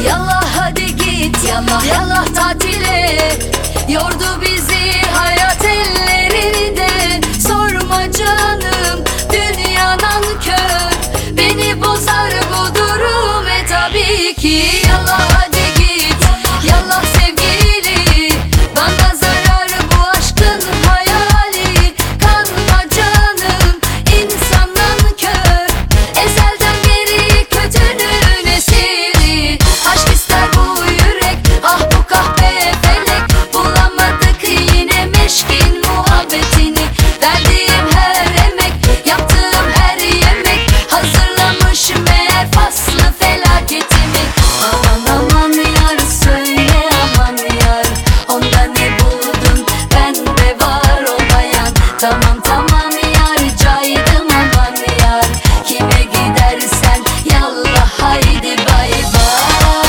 Yallah hadi git, yallah yallah tatile. Yordu bizi hayat ellerinde. Sorma canım, dünya nankör. Beni bozar bu durum tabii ki. Yallah hadi git, yallah sevgili. Bana zarar bu aşkın hayali. Kanma canım, insan nankör. Ezelden beri kötünün esiri. Aşk ister bu yürek, ah bu kahpe felek. Bulamadık yine meşkin muhabbetini. Verdiğim her emek, yaptığım her yemek. Hazırlamış meğer faslı felaketimi. Aman aman yar söyle aman yar. Onda ne buldun bende var olmayan. Tamam tamam yar caydım aman yar. Kime gidersen yallah haydi bay bay.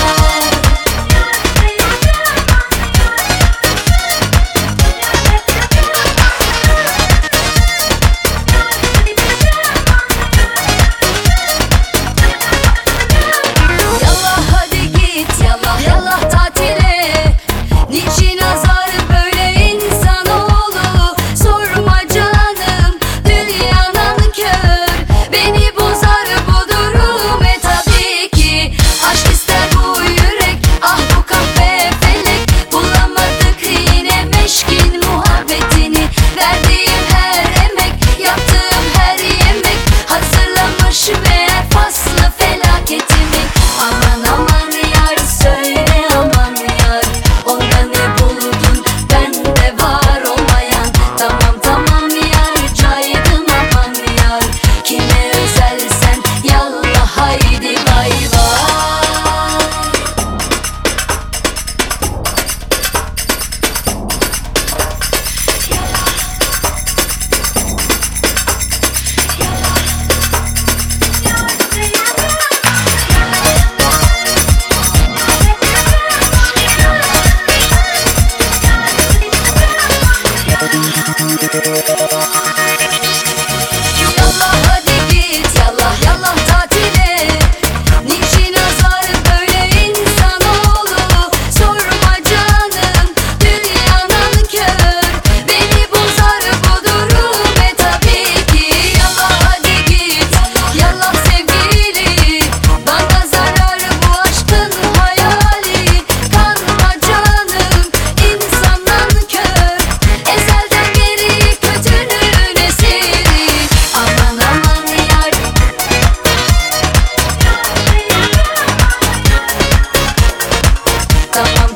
Yallah hadi git, yallah yallah tatile. Niçin azar böyle insanoğlu? Sorma canım, dünya nankör. Beni bozar bu durum tabii ki. Aşk ister bu yürek, ah bu kahpe felek. Bulamadık yine meşkin muhabbetini. Verdiğim her emek, yaptığım her yemek. Hazırlamış meğer faslı felaketimi. Aman aman yar söyle aman yar. Onda ne buldun bende var olmayan. Tamam tamam yar caydım aman yar. Kime özelsen yallah haydi bay bay. Yallah hadi git, yallah yallah tatile. Niçin azar böyle insanoğlu? Sorma canım, dünya nankör. Beni bozar bu durum tabii ki. Yallah hadi git, yallah sevgili. Bana zarar bu aşkın hayali. Kanma canım, insan nankör. Ezelden beri kötünün esiri. Aman aman yar. Tamam